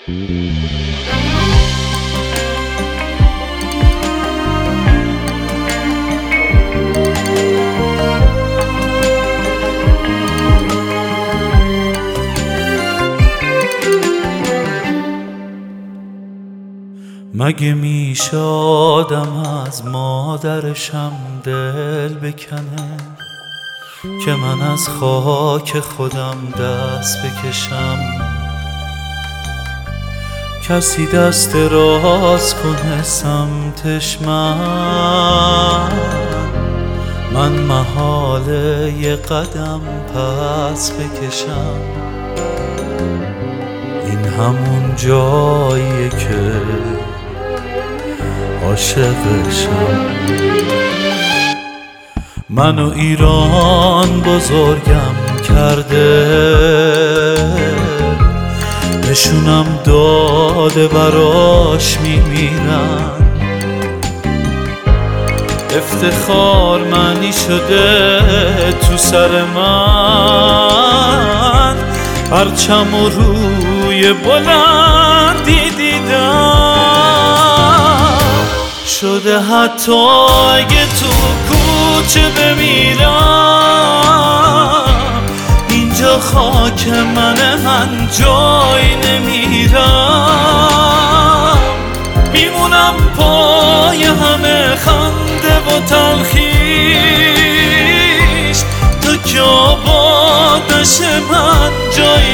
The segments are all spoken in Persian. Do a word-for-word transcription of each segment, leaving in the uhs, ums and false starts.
مگه میشه آدم از مادرشم دل بکنه که من از خاک خودم دست بکشم؟ کسی دست راست کنه سمتش من من محاله یه قدم پس بکشم. این همون جاییه که عاشقشم. منو ایران بزرگم کرده، نشونم داده براش میمیرن. افتخار معنی شده تو سر من، پرچم و روی بلندی دیدم. شده حتی اگه تو کوچه بمیرم، اینجا خاک منه، من جای نمیرم. میمونم پای همه خنده و تلخیش، تا که آباد نشه من جای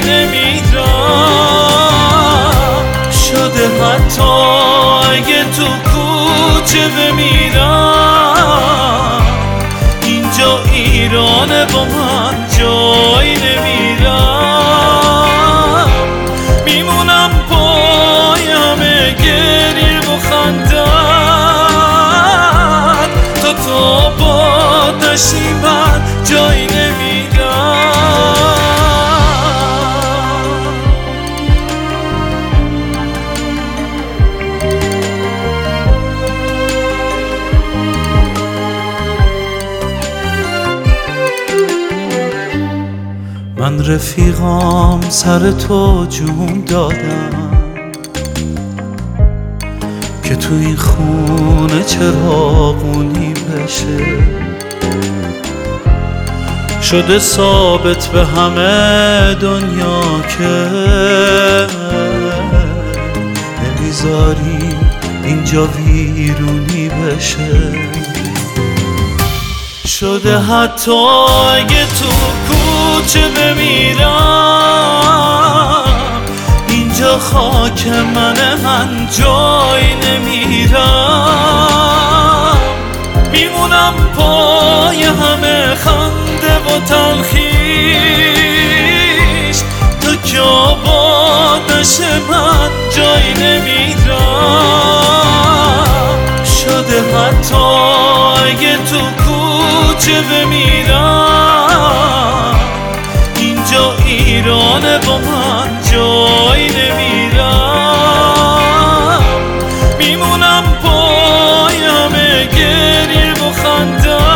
نمیرم. شده حتی اگه تو کوچه بمیرم، اینجا ایرانه با من جای نمیرم. میمونم پای همه گریه و خندت، تا تو آباد نشی من جای نمیرم. من رفیقام سر تو جون دادم که تو این خونه چراغونی بشه. شده ثابت به همه دنیا که نمیذاری اینجا ویرونی بشه. شده حتی اگه تو کوچه بمیرم، اینجا خاک منه، من جای نمیرم. میمونم پای همه خنده و تلخیش، تا که آباد نشه من جای نمیرم. شده حتی اگه تو کوچه بمیرم، اینجا ایرانه با من جای نمیرم. میمونم پای همه گریه و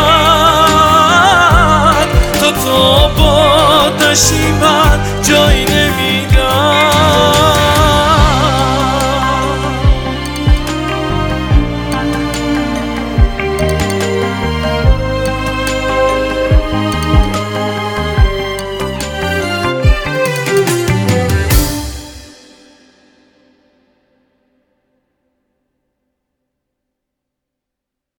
خندت، تا تو آباد نشی من جای نمیرم.